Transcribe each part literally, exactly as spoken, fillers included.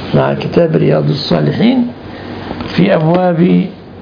مع كتاب رياض الصالحين في أبواب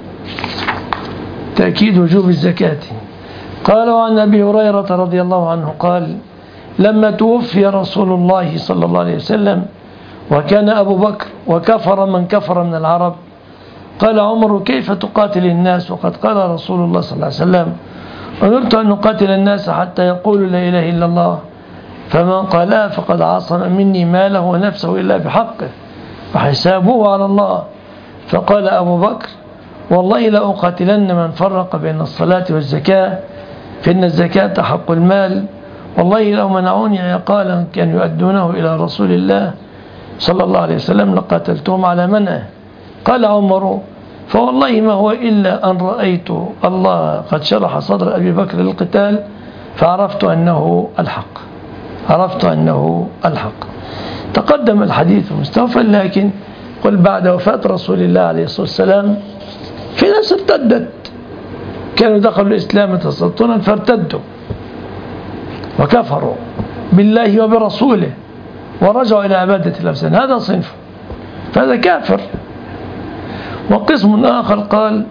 تأكيد وجوب الزكاة. قال: وعن أبي هريرة رضي الله عنه قال: لما توفي رسول الله صلى الله عليه وسلم وكان أبو بكر وكفر من كفر من العرب، قال عمر: كيف تقاتل الناس وقد قال رسول الله صلى الله عليه وسلم: أمرت أن نقاتل الناس حتى يقولوا لا إله إلا الله، فمن قالها فقد عصم مني ماله ونفسه إلا بحقه وحسابه على الله. فقال أبو بكر: والله لأقاتلن من فرق بين الصلاة والزكاة، فإن الزكاة حق المال، والله لو منعوني عقالا كان يؤدونه إلى رسول الله صلى الله عليه وسلم لقاتلتهم على منعه. قال عمر: فوالله ما هو إلا أن رأيت الله قد شرح صدر أبي بكر للقتال فعرفت أنه الحق عرفت أنه الحق. تقدم الحديث مستوفى، لكن قل بعد وفاة رسول الله عليه الصلاة والسلام في ناس ارتدت، كانوا دخلوا الإسلام تسلطنا فارتدوا وكفروا بالله وبرسوله ورجعوا إلى عبادة الأوثان، هذا صنف، فهذا كافر. وقسم آخر قال: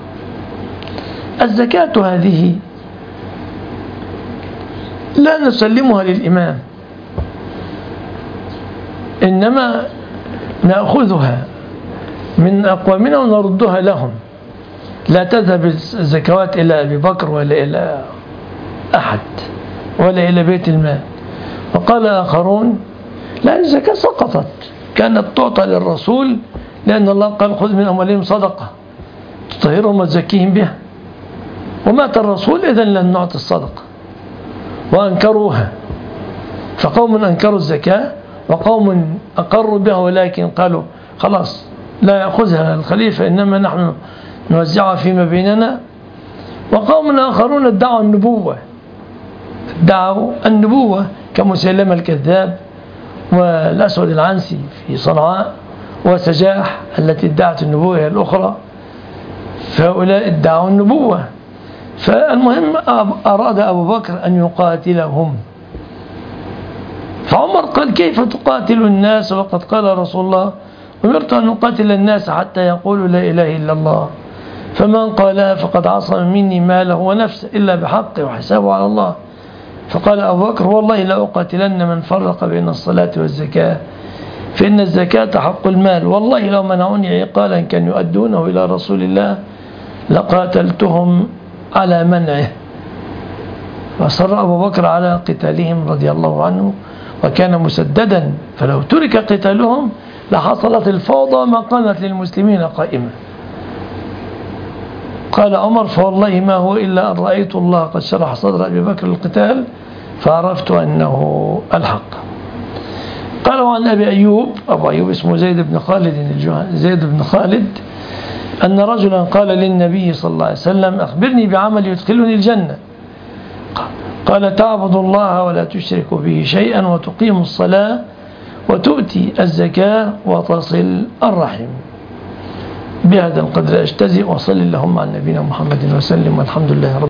الزكاة هذه لا نسلمها للإمام، إنما نأخذها من أقوامنا ونردها لهم، لا تذهب الزكوات إلى أبي بكر ولا إلى أحد ولا إلى بيت المال. وقال آخرون: لا، الزكاة سقطت، كانت تعطى للرسول لأن الله قال: خذ من أموالهم صدقة تطهرهم وتزكيهم بها، ومات الرسول إذن لن نعطي الصدقة، وأنكروها. فقوم أنكروا الزكاة وقوم أقروا بها ولكن قالوا خلاص لا يأخذها الخليفة، إنما نحن نوزعها فيما بيننا. وقوم آخرون ادعوا النبوة ادعوا النبوة كمسيلمة الكذاب والأسود العنسي في صنعاء وسجاح التي ادعت النبوة الأخرى، فهؤلاء ادعوا النبوة. فالمهم أراد أبو بكر أن يقاتلهم، فعمر قال: كيف تقاتل الناس وقد قال رسول الله: أمرت أن نقاتل الناس حتى يقولوا لا إله إلا الله، فمن قالها فقد عصم مني ماله ونفسه إلا بحقه وحسابه على الله. فقال أبو بكر: والله لأقاتلن من فرق بين الصلاة والزكاة، فإن الزكاة حق المال، والله لو منعوني عقالا كان يؤدونه إلى رسول الله لقاتلتهم على منعه. وأصر أبو بكر على قتالهم رضي الله عنه، وكان مسددا، فلو ترك قتالهم لحصلت الفوضى ما كانت للمسلمين قائمة. قال عمر: فوالله ما هو إلا أن رأيت الله قد شرح صدر أبي بكر للقتال فعرفت أنه الحق. قال: وعن أبي أيوب، أبو أيوب اسمه زيد بن خالد زيد بن خالد أن رجلا قال للنبي صلى الله عليه وسلم: أخبرني بعمل يدخلني الجنة. قال: تعبد الله ولا تشرك به شيئا وتقيم الصلاة وتؤتي الزكاة وتصل الرحم. بهذا القدر أجتزئ، وصل اللهم على نبينا محمد وسلم، والحمد لله رب